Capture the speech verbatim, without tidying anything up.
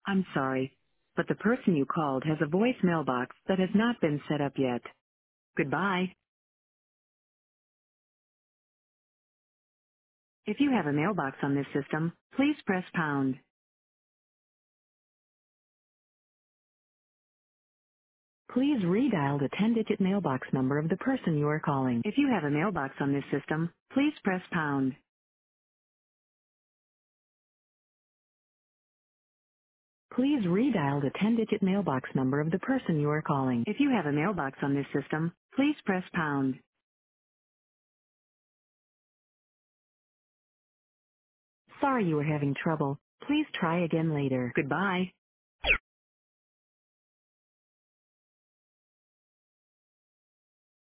I'm sorry, but the person you called has a voice mailbox that has not been set up yet. Goodbye. If you have a mailbox on this system, please press pound. Please redial the ten-digit mailbox number of the person you are calling. If you have a mailbox on this system, please press pound. Please redial the ten-digit mailbox number of the person you are calling. If you have a mailbox on this system, please press pound. Sorry you are having trouble. Please try again later. Goodbye.